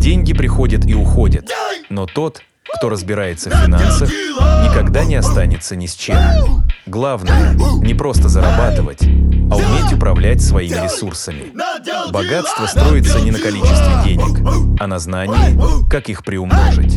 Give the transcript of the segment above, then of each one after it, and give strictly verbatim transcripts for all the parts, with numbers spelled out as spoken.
Деньги приходят и уходят, но тот, кто разбирается в финансах, никогда не останется ни с чем. Главное — не просто зарабатывать, а уметь управлять своими ресурсами. Богатство строится не на количестве денег, а на знании, как их приумножить.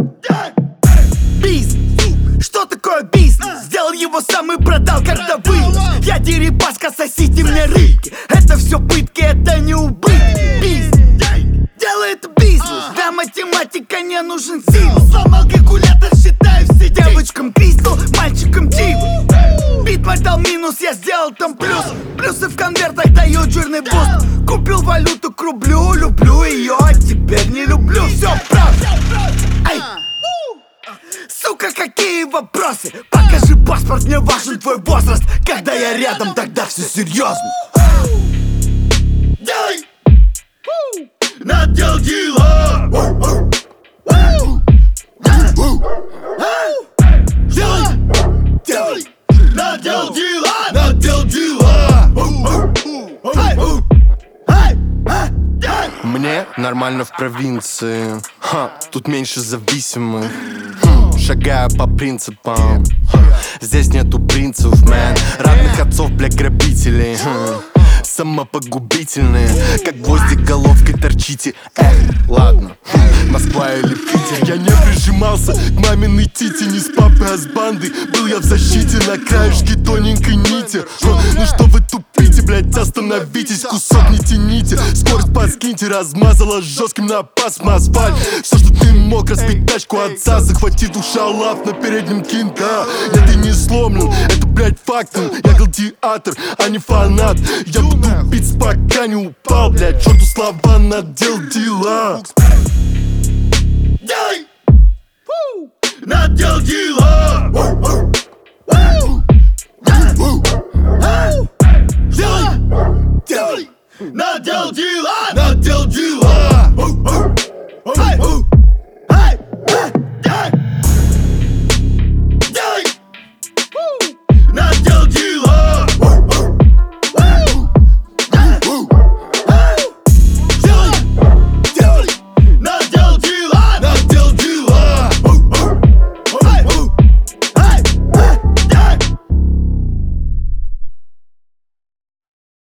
Бизнес. Что такое бизнес? Сделал его сам и продал, когда вылез. Я дерипаска, сосите мне рыбки. Это все пытки, это не убытки. Бизнес. Делает бизнес. Для математика не нужен символ. Сломал калькулятор, считаю все. Девочкам кристалл, мальчикам диву. Бит мой дал минус, я сделал там плюс. Плюсы в конвертах дают жирный буст. Купил валюту к рублю, люблю ее, а теперь не люблю. Все правда. Ай. Сука, какие вопросы? Покажи паспорт, мне важен твой возраст. Когда я рядом, тогда все серьезно. Делай! Надел дела! Делай! Делай! Надел дела! Надел дела! Мне нормально в провинции. Ха, тут меньше зависимых. Хм, шагаю по принципам. Ха, здесь нету принцев, мэн. Родных отцов, бля, грабителей. Хм, самопогубительные. Как гвозди головкой торчите. Эх, ладно, хм, Москва или Питер. Я не прижимался к маминой тите. Не с папой, а с бандой. Был я в защите на краешке тоненькой нити. Ха, ну что вы тупите, блядь, остановитесь. Кусок не тяните, скорость подкиньте. Размазала жестким напасом асфальт. Все, что ты мог, разбить тачку отца. Захватив шалав на переднем кинта. Я ты не сломлен, это, блядь, фактом. Я гладиатор, а не фанат. Я буду бить, пока не упал, блядь. Черту слова, надел дела. Делай! Надел дела! Делай! Делай! Надел дела!